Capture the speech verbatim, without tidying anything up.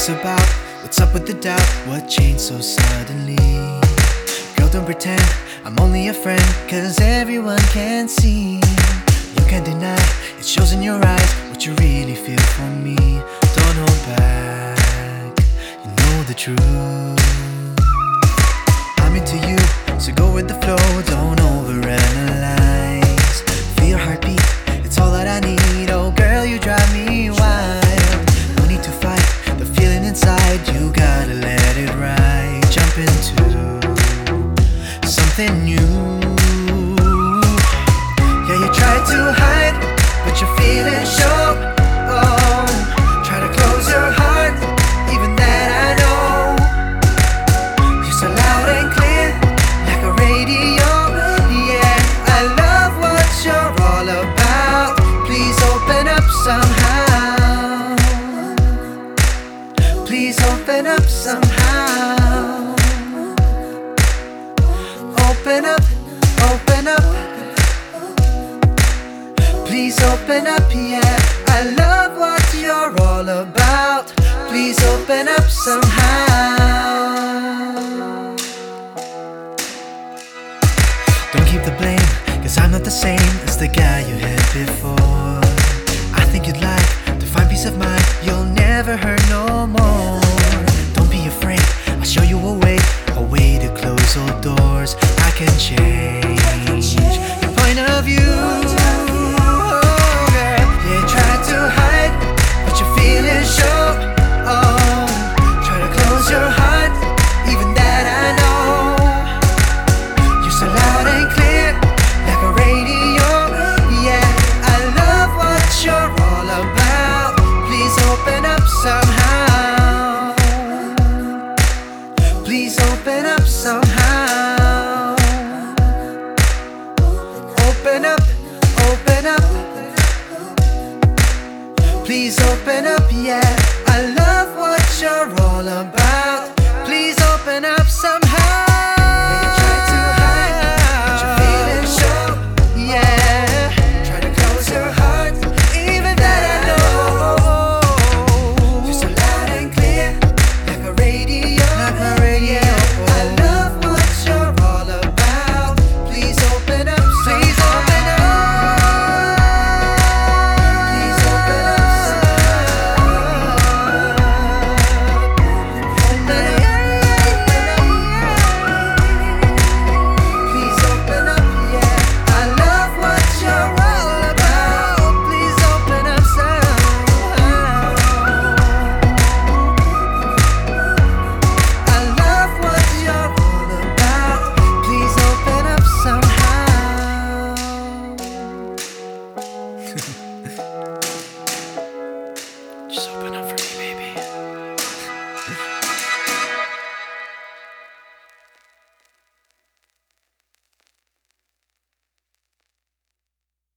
this about? What's up with the doubt? What changed so suddenly? Girl, don't pretend I'm only a friend, cause everyone can see. You can't deny, it shows in your eyes what you really feel for me. Don't hold back, you know the truth. I'm into you, so go with the flow, don't overanalyze. Feel your heartbeat, it's all that I need. Oh girl, you drive me wild. No need to fight, the feeling inside, you gotta let it ride. Jump into something new. Yeah, you try to hide, but you're feeling show. Oh, try to close your heart, even that I know. You're so loud and clear, like a radio. Yeah, I love what you're all about. Please open up somehow. Please open up somehow. Open up, open up. Please open up, yeah. I love what you're all about. Please open up somehow. Don't keep the blame, cause I'm not the same as the guy you had before. I think you'd like to find peace of mind, you'll never hurt no more. Don't be afraid, I'll show you a way, a way to close all doors. I can change your point of view. Somehow, please open up somehow. Open up, open up. Please open up, yeah.